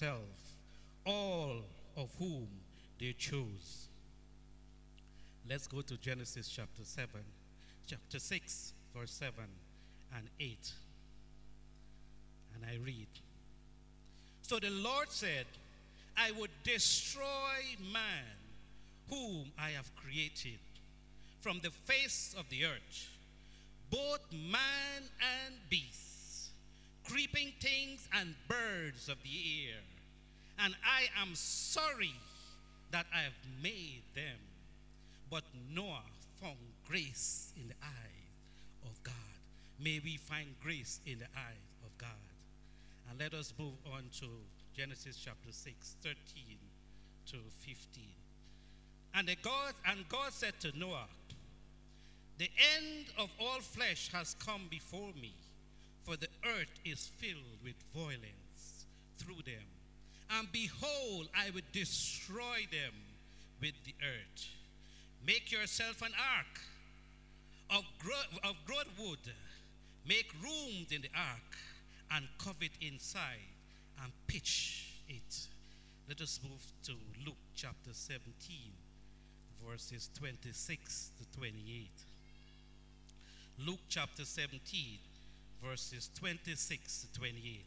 himself, all of whom they chose. Let's go to Genesis chapter 6, verse 7 and 8. And I read. So the Lord said, I would destroy man whom I have created from the face of the earth, both man and beast, creeping things and birds of the air. And I am sorry that I have made them. But Noah found grace in the eyes of God. May we find grace in the eyes of God. And let us move on to Genesis chapter 6, 13 to 15. And God said to Noah, the end of all flesh has come before me, for the earth is filled with violence through them. And behold, I will destroy them with the earth. Make yourself an ark of broad wood. Make rooms in the ark and cover it inside and pitch it. Let us move to Luke chapter 17, verses 26 to 28. Luke chapter 17, verses 26 to 28.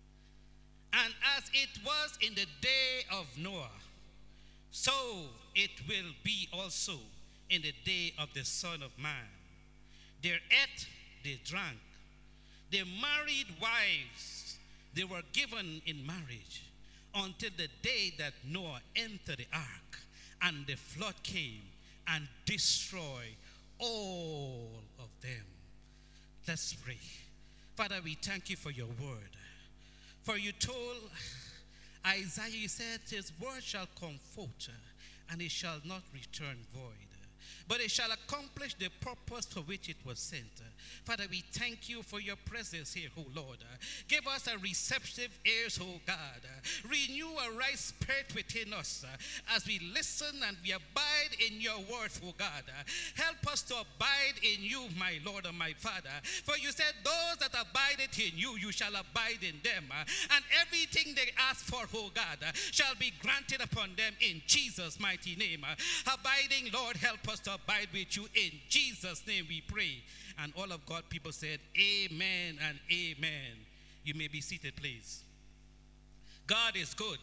And as it was in the day of Noah, so it will be also in the day of the Son of Man. They ate, they drank, they married wives, they were given in marriage until the day that Noah entered the ark, and the flood came and destroyed all of them. Let's pray. Father, we thank you for your word. For you told Isaiah, you said, his word shall come forth, and it shall not return void, but it shall accomplish the purpose for which it was sent. Father, we thank you for your presence here, oh Lord. Give us a receptive ears, oh God. Renew a right spirit within us as we listen and we abide in your word, oh God. Help us to abide in you, my Lord and my Father. For you said, those that abideth in you, you shall abide in them. And everything they ask for, oh God, shall be granted upon them in Jesus' mighty name. Abiding, Lord, help us to abide with you. In Jesus' name we pray. And all of God people said, amen and amen. You may be seated, please. God is good.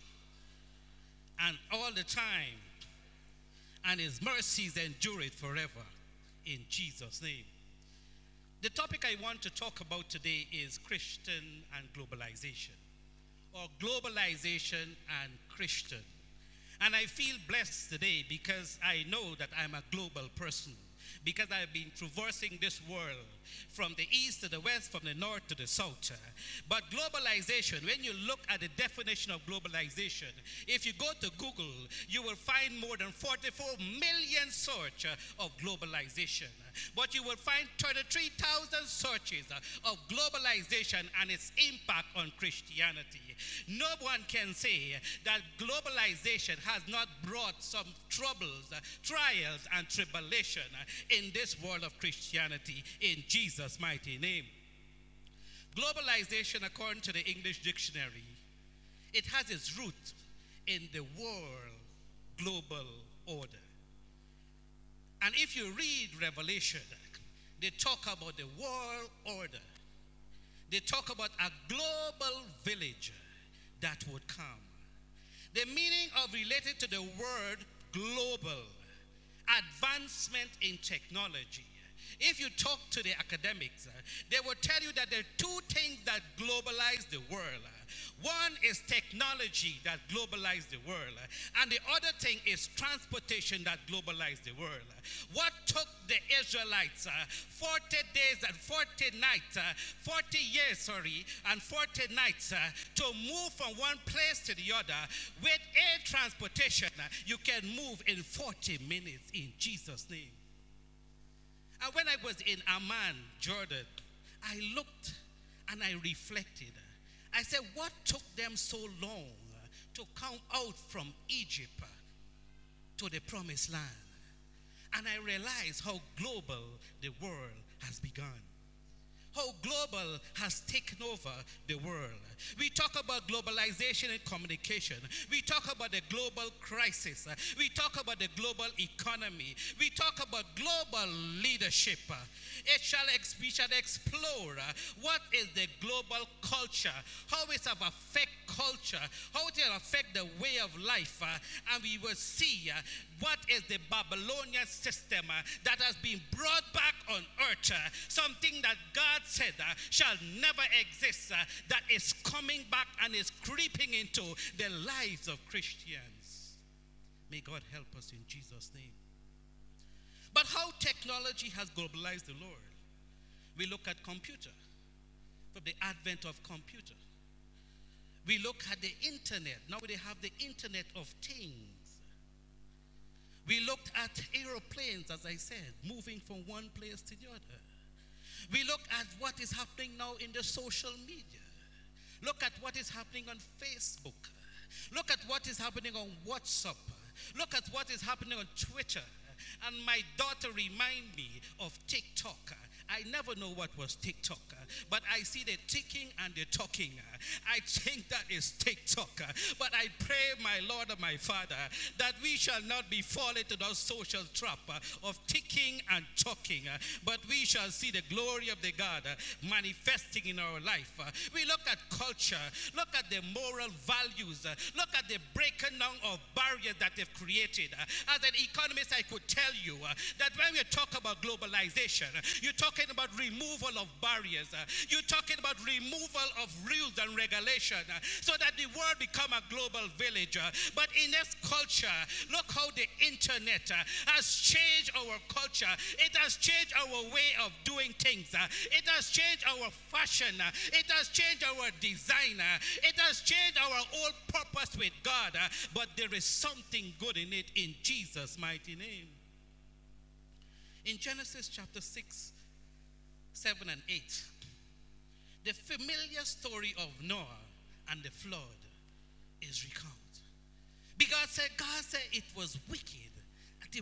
And all the time. And his mercies endure it forever. In Jesus' name. The topic I want to talk about today is Christian and globalization. Or globalization and Christian. And I feel blessed today because I know that I'm a global person. Because I've been traversing this world from the east to the west, from the north to the south. But globalization, when you look at the definition of globalization, if you go to Google, you will find more than 44 million search of globalization. But you will find 33,000 searches of globalization and its impact on Christianity. No one can say that globalization has not brought some troubles, trials, and tribulation in this world of Christianity in Jesus' mighty name. Globalization, according to the English dictionary, it has its root in the world global order. And if you read Revelation, they talk about the world order. They talk about a global village that would come. The meaning of related to the word global, advancement in technology. If you talk to the academics, they will tell you that there are two things that globalize the world. One is technology that globalized the world, and the other thing is transportation that globalized the world. What took the Israelites 40 days and 40 nights, 40 years, and 40 nights to move from one place to the other with air transportation, you can move in 40 minutes in Jesus' name. And when I was in Amman, Jordan, I looked and I reflected. I said, what took them so long to come out from Egypt to the promised land? And I realized how global the world has begun. how global has taken over the world. We talk about globalization and communication. We talk about the global crisis. We talk about the global economy. We talk about global leadership. We shall explore what is the global culture, how it have affect culture, how it will affect the way of life, and we will see what is the Babylonian system that has been brought back on earth, something that God said shall never exist, that is coming back and is creeping into the lives of Christians. May God help us in Jesus' name. But how technology has globalized the Lord? We look at computer, from the advent of computer. We look at the internet. Now they have the internet of things. We looked at aeroplanes, as I said, moving from one place to the other. We look at what is happening now in the social media. Look at what is happening on Facebook. Look at what is happening on WhatsApp. Look at what is happening on Twitter. And my daughter reminded me of TikTok. I never know what was TikTok, but I see the ticking and the talking. I think that is TikTok. But I pray, my Lord and my Father, that we shall not be fallen into those social trap of ticking and talking, but we shall see the glory of the God manifesting in our life. We look at culture, look at the moral values, look at the breaking down of barriers that they've created. As an economist, I could tell you that when we talk about globalization, you're talking about removal of barriers. You're talking about removal of rules and regulation so that the world become a global village. But in this culture, look how the internet has changed our culture. It has changed our way of doing things. It has changed our fashion. It has changed our design. It has changed our whole purpose with God. But there is something good in it in Jesus' mighty name. In Genesis chapter 6, 7 and 8, the familiar story of Noah and the flood is recounted. Because God said it was wicked, and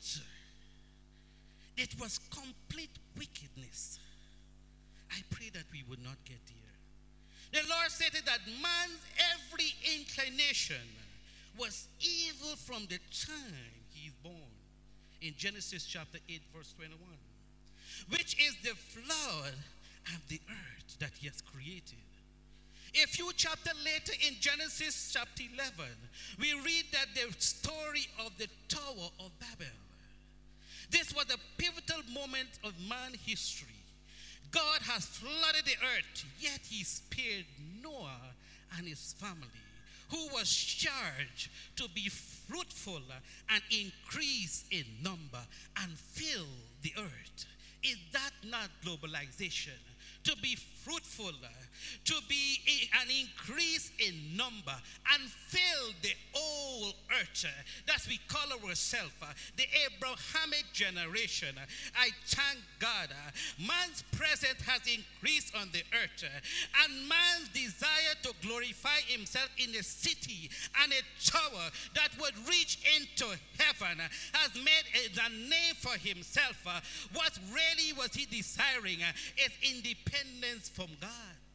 it was complete wickedness. I pray that we would not get there. The Lord stated that man's every inclination was evil from the time he is born. In Genesis chapter 8, verse 21. Which is the flood of the earth that he has created. A few chapters later in Genesis chapter 11, we read that the story of the Tower of Babel. This was a pivotal moment of man history. God has flooded the earth, yet he spared Noah and his family, who was charged to be fruitful and increase in number and fill the earth. Is that not globalization? To be fruitful, to be an increase in number and fill the whole earth. That's we call ourselves the Abrahamic generation. I thank God. Man's presence has increased on the earth, and man's desire to glorify himself in a city and a tower that would reach into heaven has made a name for himself. What really was he desiring is independence from God.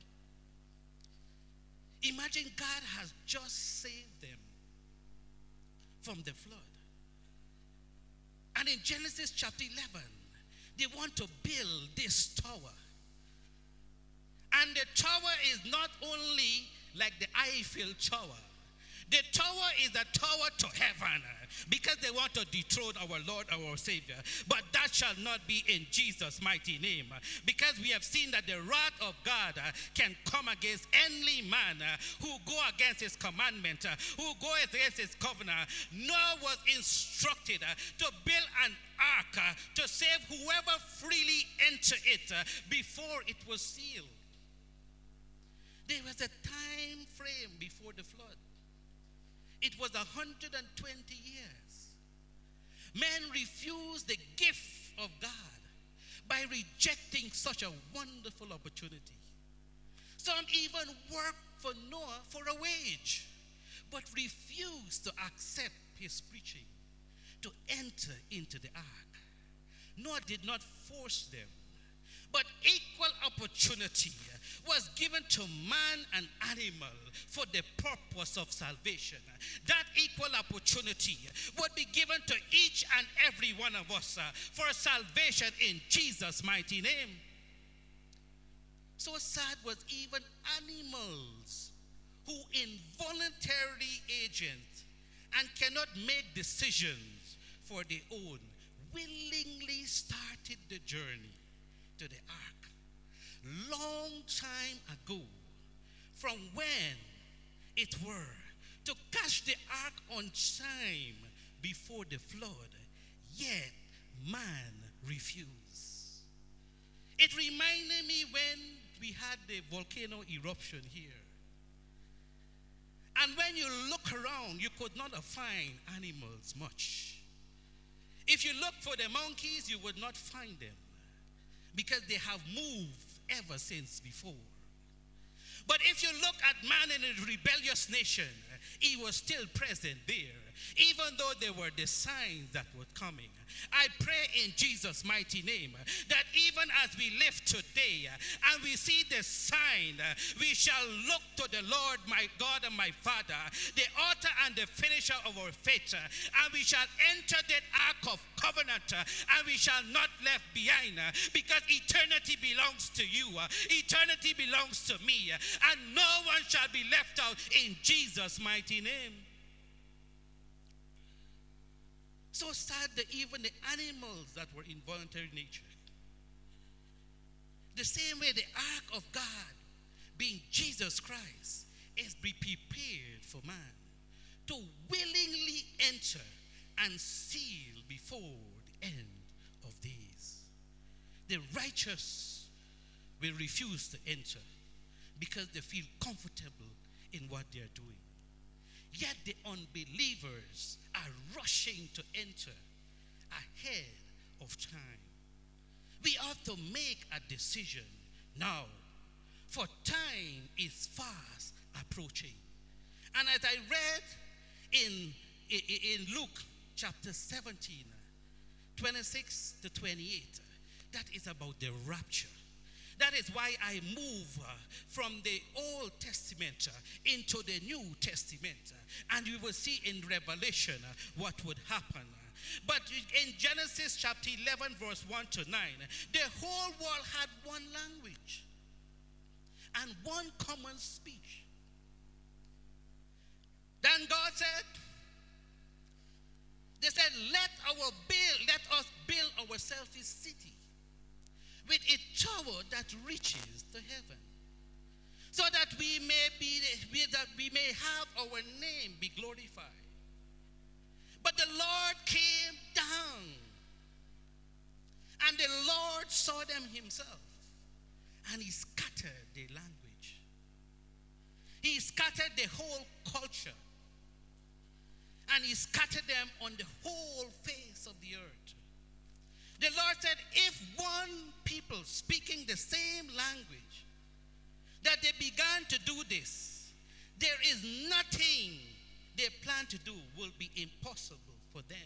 Imagine God has just saved them from the flood. And in Genesis chapter 11, they want to build this tower. And the tower is not only like the Eiffel Tower. The tower is a tower to heaven because they want to dethrone our Lord, our Savior. But that shall not be in Jesus' mighty name, because we have seen that the wrath of God can come against any man who go against his commandment, who go against his covenant. Noah was instructed to build an ark to save whoever freely entered it before it was sealed. There was a time frame before the flood. It was 120 years. Men refused the gift of God by rejecting such a wonderful opportunity. Some even worked for Noah for a wage, but refused to accept his preaching to enter into the ark. Noah did not force them, But equal opportunity was given to man and animal for the purpose of salvation. That equal opportunity would be given to each and every one of us for salvation in Jesus' mighty name. So sad was even animals who involuntarily agent and cannot make decisions for their own willingly started the journey to the ark long time ago, from when it were to catch the ark on time before the flood, yet man refused. It reminded me when we had the volcano eruption here. And when you look around, you could not find animals much. If you look for the monkeys, you would not find them because they have moved ever since before. But if you look at man in a rebellious nation, he was still present there, even though there were the signs that were coming. I pray in Jesus' mighty name that even as we live today and we see the sign, we shall look to the Lord my God and my Father, the author and the finisher of our faith, and we shall enter that ark of covenant, and we shall not left behind, because eternity belongs to you, eternity belongs to me, and no one shall be left out in Jesus' mighty name. So sad that even the animals that were in voluntary nature, the same way the ark of God, being Jesus Christ, is be prepared for man to willingly enter and seal before the end of days. The righteous will refuse to enter because they feel comfortable in what they are doing. Yet the unbelievers are rushing to enter ahead of time. We ought to make a decision now, for time is fast approaching. And as I read in Luke chapter 17, 26 to 28, that is about the rapture. That is why I move from the Old Testament into the New Testament. And you will see in Revelation what would happen. But in Genesis chapter 11, verse 1 to 9, the whole world had one language and one common speech. Then God said, they said, let us build ourselves a city with a tower that reaches to heaven, so that we may have our name be glorified. But the Lord came down, and the Lord saw them himself, and he scattered the language. He scattered the whole culture, and he scattered them on the whole face of the earth. The Lord said, if one people speaking the same language, that they began to do this, there is nothing they plan to do will be impossible for them.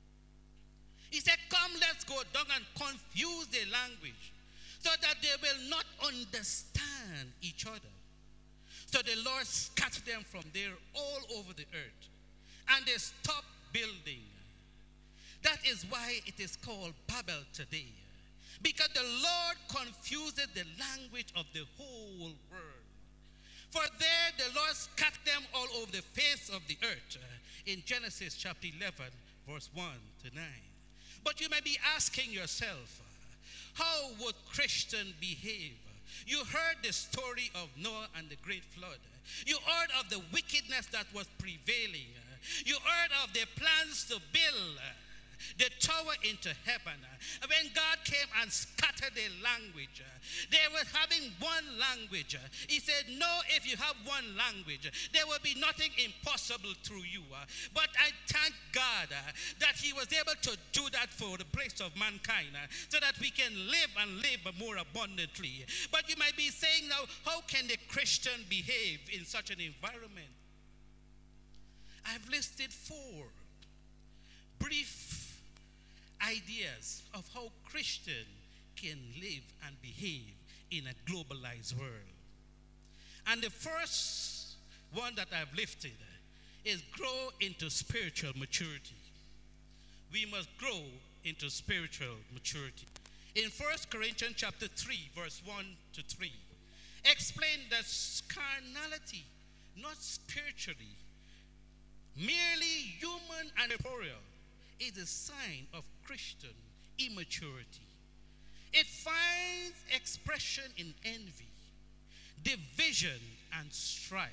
He said, come, let's go down and confuse the language so that they will not understand each other. So the Lord scattered them from there all over the earth, and they stopped building. That is why it is called Babel today, because the Lord confused the language of the whole world. For there the Lord scattered them all over the face of the earth, in Genesis chapter 11, verse 1 to 9. But you may be asking yourself, how would Christians behave? You heard the story of Noah and the great flood. You heard of the wickedness that was prevailing. You heard of their plans to build the tower into heaven. When God came and scattered their language, they were having one language. He said, no, if you have one language, there will be nothing impossible through you. But I thank God that he was able to do that for the place of mankind, so that we can live and live more abundantly. But you might be saying now, how can the Christian behave in such an environment? I've listed 4 brief ideas of how Christians can live and behave in a globalized world. And the first one that I've lifted is grow into spiritual maturity. We must grow into spiritual maturity. In 1 Corinthians chapter 3, verse 1 to 3, explain that carnality, not spiritually, merely human and corporeal, is a sign of Christian immaturity. It finds expression in envy, division, and strife.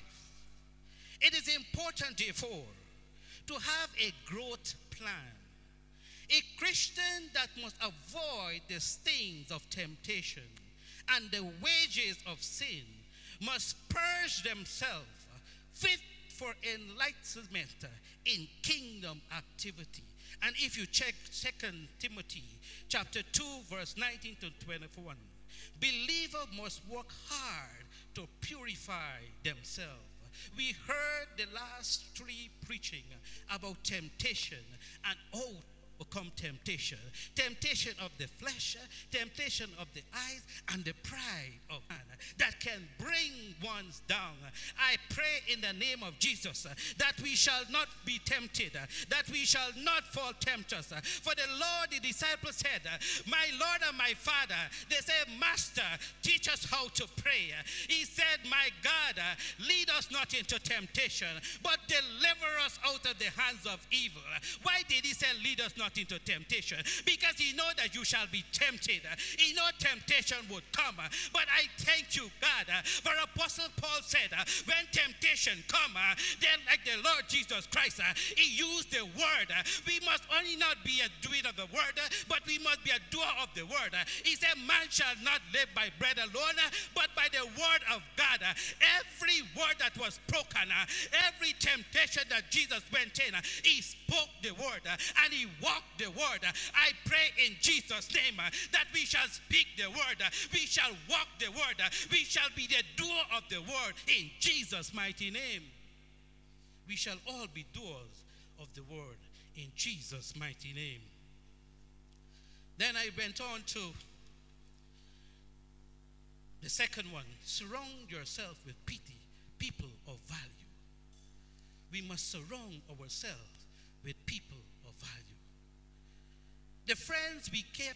It is important, therefore, to have a growth plan. A Christian that must avoid the stings of temptation and the wages of sin must purge themselves fit for enlightenment in kingdom activity. And if you check 2 Timothy chapter 2, verse 19 to 21, believers must work hard to purify themselves. We heard the last 3 preaching about temptation and overcome temptation. Temptation of the flesh, temptation of the eyes, and the pride of man that can bring one down. I pray in the name of Jesus that we shall not be tempted, that we shall not fall tempters. For the Lord, the disciples said, my Lord and my Father, they said, Master, teach us how to pray. He said, my God, lead us not into temptation, but deliver us out of the hands of evil. Why did he say lead us not into temptation? Because he know that you shall be tempted. He know temptation would come. But I thank you, God, for Apostle Paul said, when temptation come, then like the Lord Jesus Christ, he used the word. We must only not be a doer of the word, but we must be a doer of the word. He said, man shall not live by bread alone, but by the word of God. Every word that was broken, every temptation that Jesus went in, he spoke the word and he walked the word. I pray in Jesus' name that we shall speak the word, we shall walk the word, we shall be the doer of the word in Jesus' mighty name. We shall all be doers of the word in Jesus' mighty name. Then I went on to the second one. Surround yourself with people of value. We must surround ourselves with people of value. The friends we kept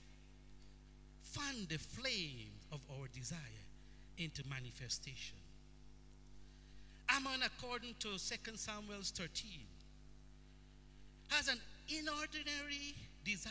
fan the flame of our desire into manifestation. Ammon, according to 2 Samuel 13, has an inordinary desire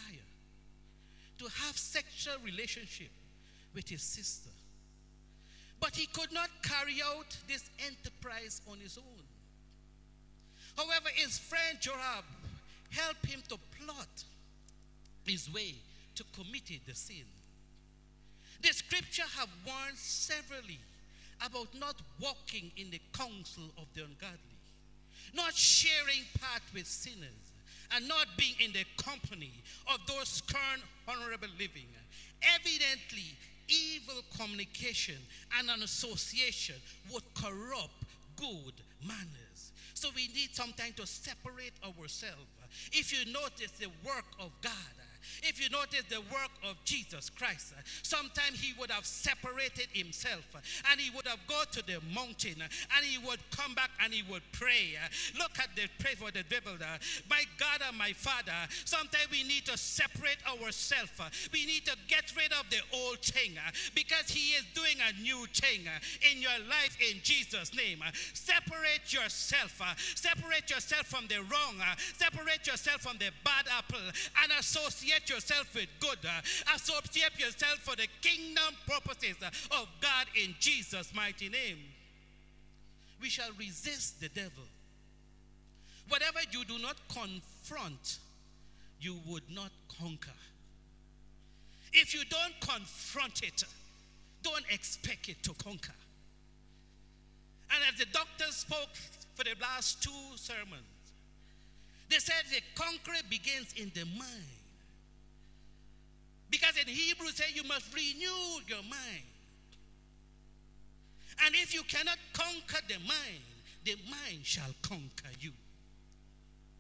to have sexual relationship with his sister. But he could not carry out this enterprise on his own. However, his friend Joab helped him to plot his way to commit the sin. The scripture have warned severally about not walking in the counsel of the ungodly, not sharing path with sinners, and not being in the company of those scorn honorable living. Evidently, evil communication and an association would corrupt good manners. So we need sometimes to separate ourselves. If you notice the work of God, if you notice the work of Jesus Christ, sometime he would have separated himself and he would have gone to the mountain and he would come back and he would pray. Look at the pray for the devil. My God and my Father, sometimes we need to separate ourselves. We need to get rid of the old thing because he is doing a new thing in your life in Jesus' name. Separate yourself. Separate yourself from the wrong. Separate yourself from the bad apple and associate yourself with good. Associate yourself for the kingdom purposes of God in Jesus' mighty name. We shall resist the devil. Whatever you do not confront, you would not conquer. If you don't confront it, don't expect it to conquer. And as the doctors spoke for the last 2 sermons, they said the conqueror begins in the mind. Because in Hebrew say you must renew your mind. And if you cannot conquer the mind shall conquer you.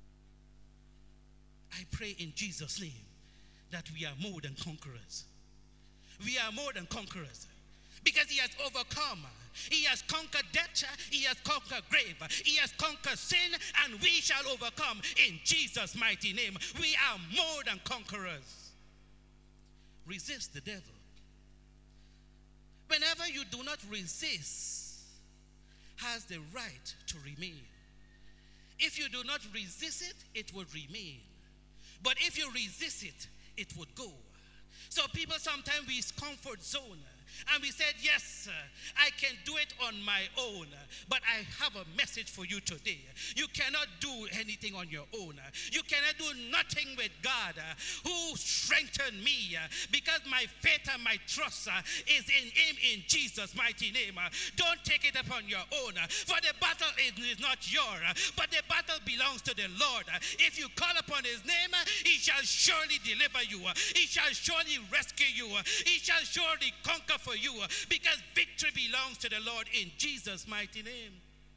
I pray in Jesus' name that we are more than conquerors. We are more than conquerors because he has overcome. He has conquered death. He has conquered grave. He has conquered sin, and we shall overcome in Jesus' mighty name. We are more than conquerors. Resist the devil. Whenever you do not resist, has the right to remain. If you do not resist it, it would remain. But if you resist it, it would go. So people sometimes we comfort zone. And we said, yes, I can do it on my own. But I have a message for you today. You cannot do anything on your own. You cannot do nothing with God who strengthened me. Because my faith and my trust is in him in Jesus' mighty name. Don't take it upon your own. For the battle is not yours, but the battle belongs to the Lord. If you call upon his name, he shall surely deliver you. He shall surely rescue you. He shall surely conquer for you, because victory belongs to the Lord in Jesus' mighty name.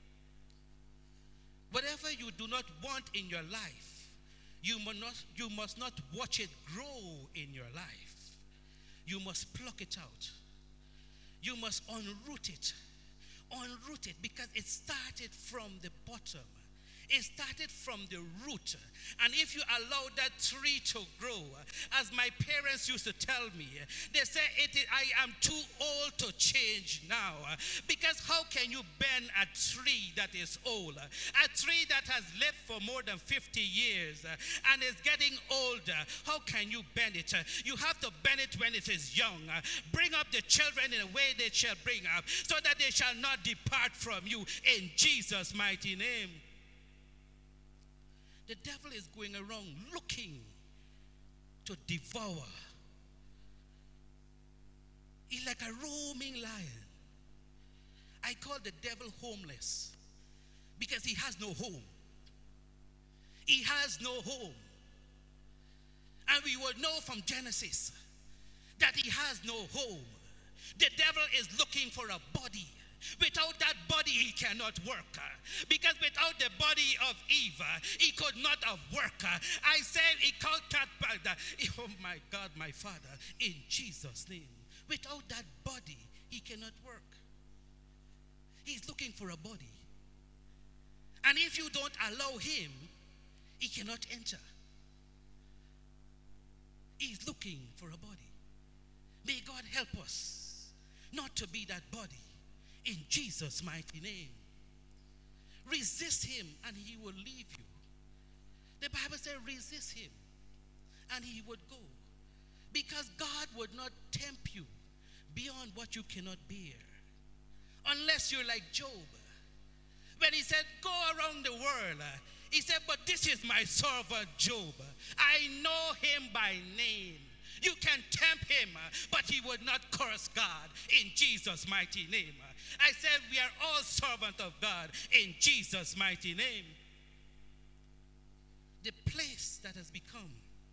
Whatever you do not want in your life, you must not watch it grow in your life. You must pluck it out. You must unroot it. Unroot it, because it started from the bottom. It started from the root. And if you allow that tree to grow, as my parents used to tell me, they say, I am too old to change now. Because how can you bend a tree that is old? A tree that has lived for more than 50 years and is getting older. How can you bend it? You have to bend it when it is young. Bring up the children in a way they shall bring up, so that they shall not depart from you in Jesus' mighty name. The devil is going around looking to devour. He's like a roaming lion. I call the devil homeless because he has no home. He has no home. And we will know from Genesis that he has no home. The devil is looking for a body. Without that body, he cannot work. Because without the body of Eve, he could not have worked. I said, he called that, oh my God, my Father, in Jesus' name. Without that body, he cannot work. He's looking for a body. And if you don't allow him, he cannot enter. He's looking for a body. May God help us not to be that body. In Jesus' mighty name. Resist him and he will leave you. The Bible says resist him and he would go. Because God would not tempt you beyond what you cannot bear. Unless you're like Job. When he said, go around the world. He said, but this is my servant Job. I know him by name. You can tempt him, but he would not curse God in Jesus' mighty name. I said we are all servants of God in Jesus' mighty name. The place that has become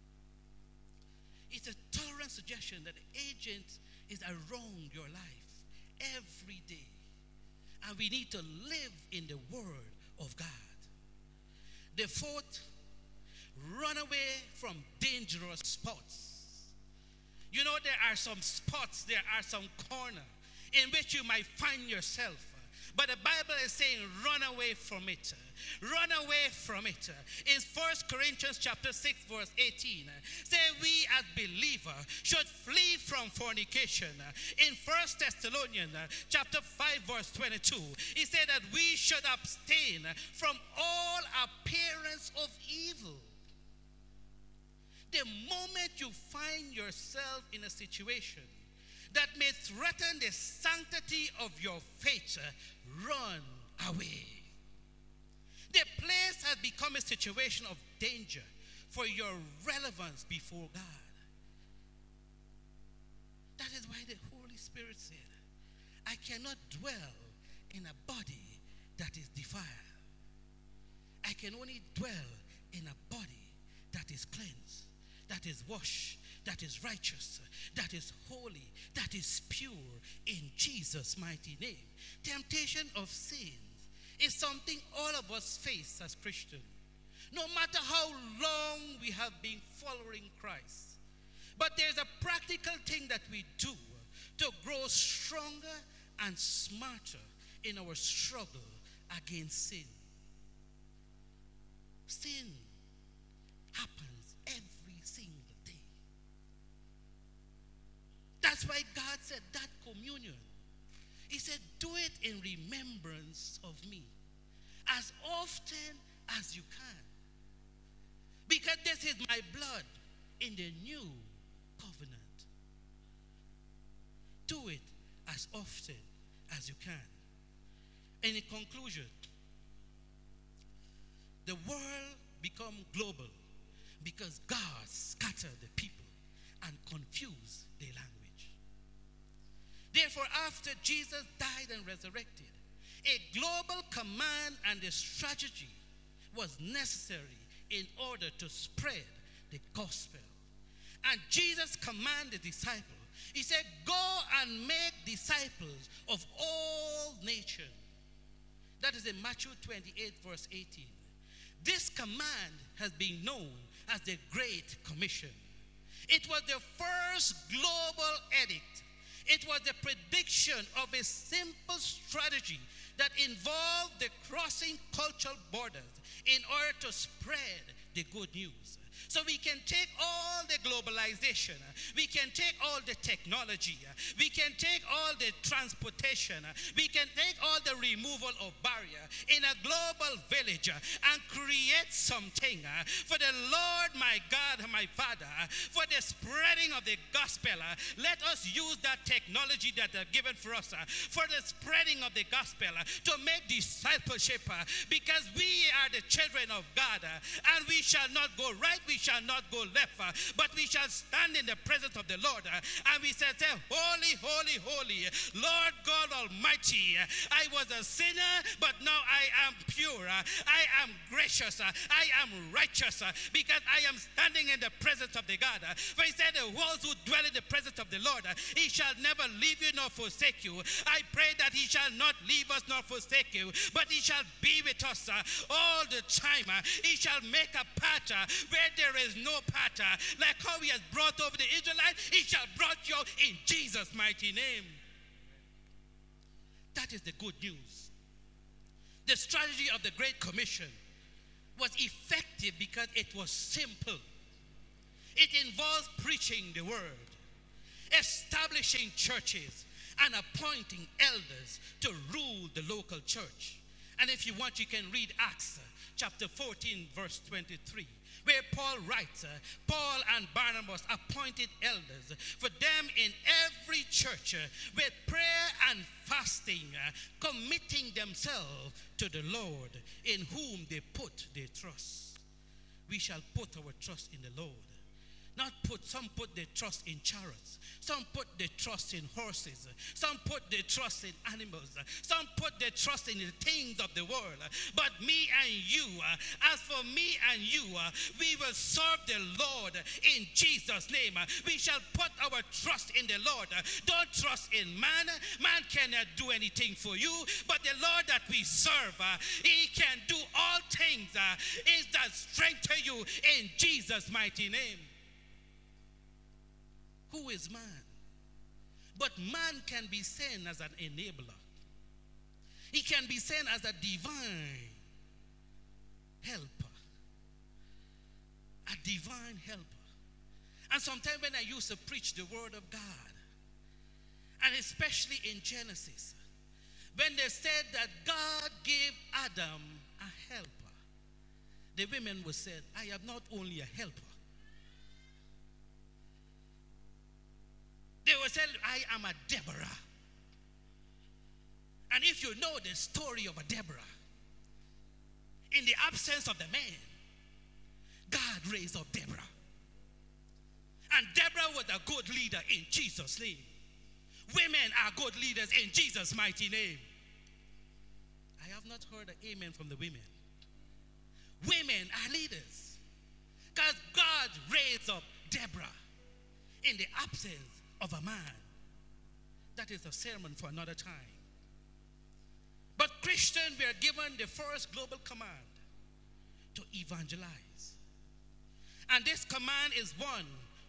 is a tolerant suggestion that the agent is around your life every day. And we need to live in the word of God. The fourth, run away from dangerous spots. You know, there are some spots, there are some corners in which you might find yourself. But the Bible is saying, run away from it. Run away from it. In 1 Corinthians chapter 6, verse 18, say we as believers should flee from fornication. In 1 Thessalonians chapter 5, verse 22, he said that we should abstain from all appearance of evil. The moment you find yourself in a situation that may threaten the sanctity of your faith, run away. The place has become a situation of danger for your relevance before God. That is why the Holy Spirit said, I cannot dwell in a body that is defiled. I can only dwell in a body that is cleansed, that is washed, that is righteous, that is holy, that is pure in Jesus' mighty name. Temptation of sin is something all of us face as Christians. No matter how long we have been following Christ, But there's a practical thing that we do to grow stronger and smarter in our struggle against sin. Sin happens every single day. That's why God said that communion. He said, do it in remembrance of me as often as you can. Because this is my blood in the new covenant. Do it as often as you can. And in conclusion, the world become global because God scattered the people and confused their language. Therefore, after Jesus died and resurrected, a global command and a strategy was necessary in order to spread the gospel. And Jesus commanded the disciples. He said, go and make disciples of all nations. That is in Matthew 28, verse 18. This command has been known as the Great Commission. It was the first global edict. It was the prediction of a simple strategy that involved the crossing cultural borders in order to spread the good news. So we can take all the globalization, we can take all the technology, we can take all the transportation, we can take all the removal of barrier in a global village and create something for the Lord my God, my Father, for the spreading of the gospel. Let us use that technology that they're given for us for the spreading of the gospel to make discipleship because we are the children of God and we shall not go right, we shall not go left, but we shall stand in the presence of the Lord and we shall say, holy, holy, holy, Lord God Almighty, I was a sinner, but now I am pure, I am gracious, I am righteous, because I am standing in the presence of the God. For he said, those who dwell in the presence of the Lord, he shall never leave you nor forsake you. I pray that he shall not leave us nor forsake you, but he shall be with us all the time. He shall make a path where there is no path. Like how he has brought over the Israelites, he shall brought you in Jesus' mighty name. That is the good news. The strategy of the Great Commission was effective because it was simple. It involves preaching the word, establishing churches, and appointing elders to rule the local church. And if you want, you can read Acts chapter 14, verse 23, where Paul writes, Paul and Barnabas appointed elders for them in every church with prayer and fasting, committing themselves to the Lord in whom they put their trust. We shall put our trust in the Lord. Some put their trust in chariots. Some put their trust in horses. Some put their trust in animals. Some put their trust in the things of the world. But me and you, as for me and you, we will serve the Lord in Jesus' name. We shall put our trust in the Lord. Don't trust in man. Man cannot do anything for you. But the Lord that we serve, he can do all things. Is that strength to you in Jesus' mighty name. Who is man? But man can be seen as an enabler. He can be seen as a divine helper. A divine helper. And sometimes when I used to preach the word of God, and especially in Genesis, when they said that God gave Adam a helper, the women would say, I am not only a helper. They will say, I am a Deborah. And if you know the story of a Deborah, in the absence of the man, God raised up Deborah. And Deborah was a good leader in Jesus' name. Women are good leaders in Jesus' mighty name. I have not heard an amen from the women. Women are leaders. Because God raised up Deborah in the absence of a man. That is a sermon for another time. But Christians were given the first global command to evangelize. And this command is one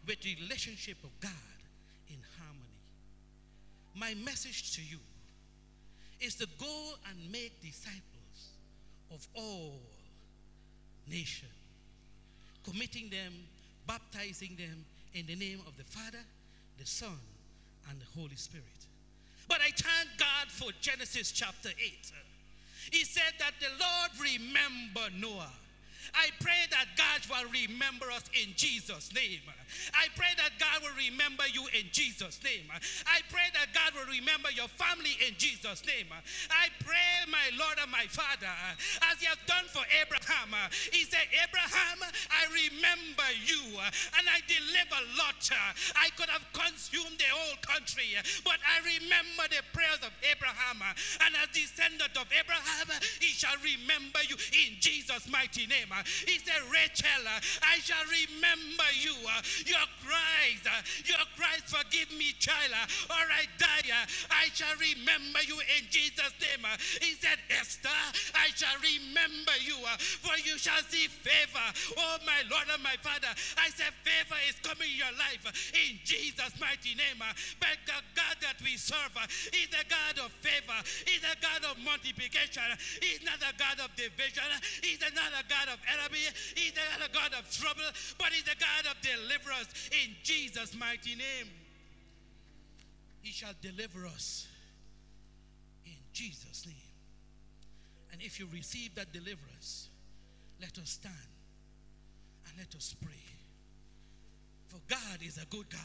with the relationship of God in harmony. My message to you is to go and make disciples of all nations, committing them, baptizing them in the name of the Father, the Son, and the Holy Spirit. But I thank God for Genesis chapter 8. He said that the Lord remembered Noah. I pray that God will remember us in Jesus' name. I pray that God will remember you in Jesus' name. I pray that God will remember your family in Jesus' name. I pray, my Lord and my Father, as He has done for Abraham. He said, Abraham, I remember you, and I deliver Lot. I could have consumed the whole country, but I remember the prayers of Abraham, and as descendant of Abraham, He shall remember you in Jesus' mighty name. He said, Rachel, I shall remember you. Your cries, forgive me, child, or I die. I shall remember you in Jesus' name. He said, Esther, I shall remember you, for you shall see favor. Oh, my Lord and my Father, I said, favor is coming in your life in Jesus' mighty name. But the God that we serve is a God of favor. He's a God of multiplication. He's not a God of division. He's not a God of enemy. He's not a God of trouble, but He's a God of deliverance in Jesus' mighty name. He shall deliver us in Jesus' name. And if you receive that deliverance, let us stand and let us pray. For God is a good God.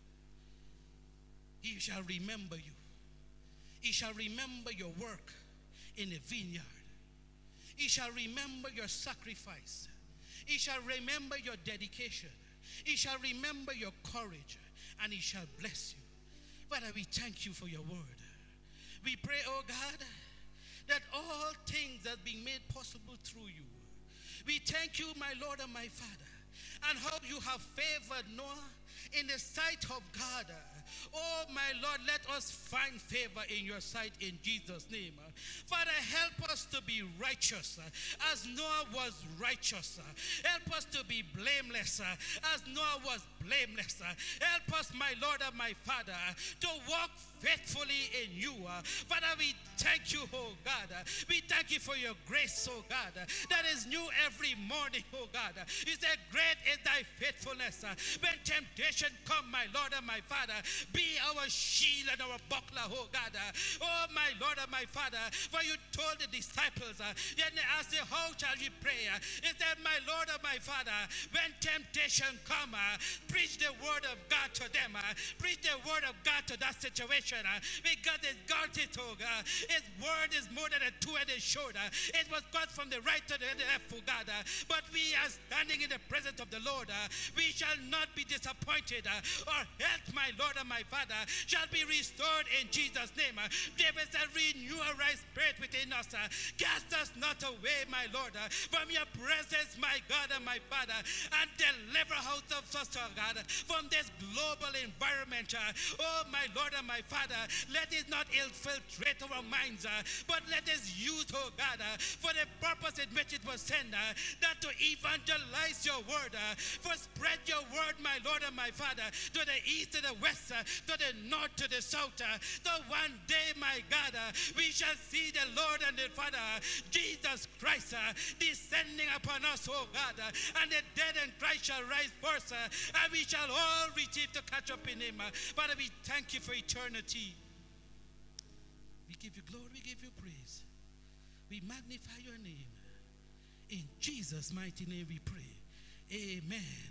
He shall remember you. He shall remember your work in the vineyard. He shall remember your sacrifice. He shall remember your dedication. He shall remember your courage, and He shall bless you. Father, we thank you for your word. We pray, oh God, that all things are being made possible through you. We thank you, my Lord and my Father, and how you have favored Noah in the sight of God. Oh, my Lord, let us find favor in your sight in Jesus' name. Father, help us to be righteous as Noah was righteous. Help us to be blameless as Noah was blameless. Help us, my Lord and my Father, to walk faithfully in you. Father, we thank you, oh God. We thank you for your grace, oh God, that is new every morning, oh God. You said, great is thy faithfulness. When temptation come, my Lord and my Father, be our shield and our buckler, oh God. Oh, my Lord and my Father, for you told the disciples, then they asked, how shall we pray? He said, my Lord and my Father, when temptation come, preach the word of God to them. Preach the word of God to that situation. Because it's got it, oh God. His word is more than a two-headed sword. It was got from the right to the left, oh God. But we are standing in the presence of the Lord. We shall not be disappointed. Our health, my Lord and my Father, shall be restored in Jesus' name. David said, renew a right spirit within us. Cast us not away, my Lord, from your presence, my God and my Father, and deliver out of us, oh God, from this global environment. Oh, my Lord and my Father, let it not infiltrate our minds, but let us use, oh God, for the purpose in which it was sent, that to evangelize your word, for spread your word, my Lord and my Father, to the east, to the west, to the north, to the south. So one day, my God, we shall see the Lord and the Father, Jesus Christ, descending upon us, oh God, and the dead in Christ shall rise first, and we shall all receive to catch up in Him. Father, we thank you for eternity. We give you glory, we give you praise. We magnify your name. In Jesus' mighty name we pray. Amen.